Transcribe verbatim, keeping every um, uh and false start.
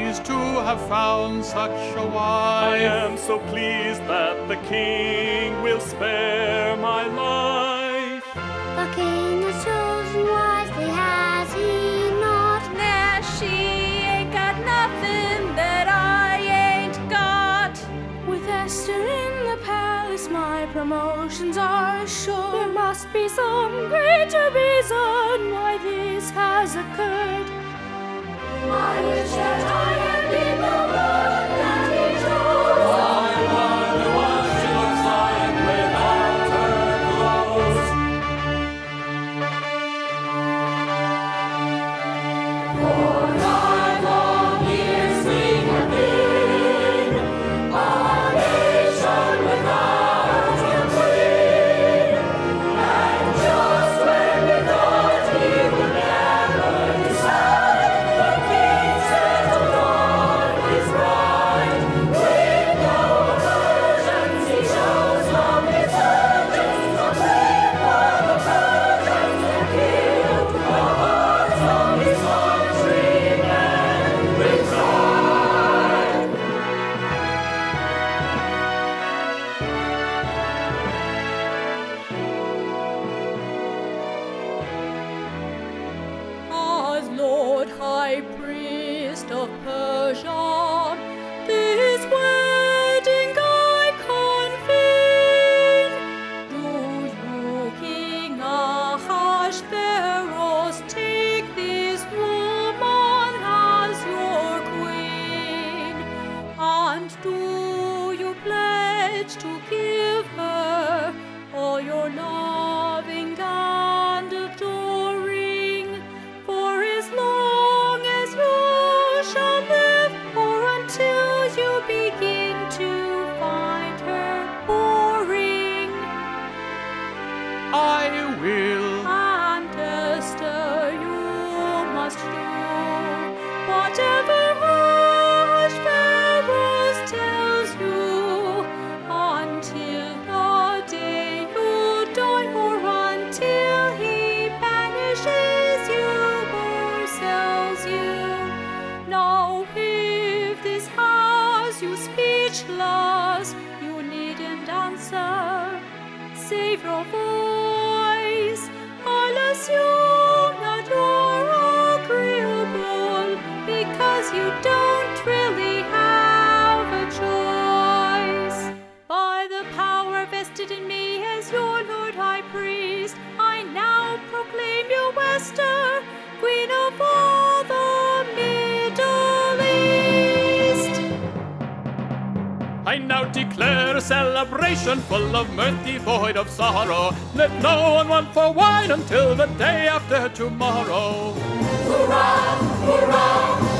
pleased to have found such a wife. I am so pleased that the king will spare my life. The king has chosen wisely, has he not? Nah, she ain't got nothing that I ain't got. With Esther in the palace, my promotions are sure. There must be some greater reason why this has occurred. I wish that I had been the one that he chose. I wonder what she looks like without her clothes. For five long years we have been a nation without a queen, and just when we thought he would never decide, the king settled on his bride. With no aversions, he chose from his virgins, complete for the virgins to heal the hearts of his countrymen with pride. As Lord High Priest of Persia, this wedding I convene. Do you, King Ahasuerus, take this woman as your queen, and do you pledge to give her all your loving and adoring, for as long as you shall live, or until you begin to find her boring. I will. And Esther, you must do whatever Ahasuerus tells you, until the day you die, or until he banishes you or sells you. Now, if this has you speechless, you needn't answer. Save your voice. I'll assume that you're agreeable, because you don't really have a choice. By the power vested in me as your Lord High Priest, I now proclaim you Esther, Queen of all the Middle East. I now declare a celebration full of mirth, devoid of sorrow. Let no one want for wine until the day after tomorrow. Hurrah, hurrah,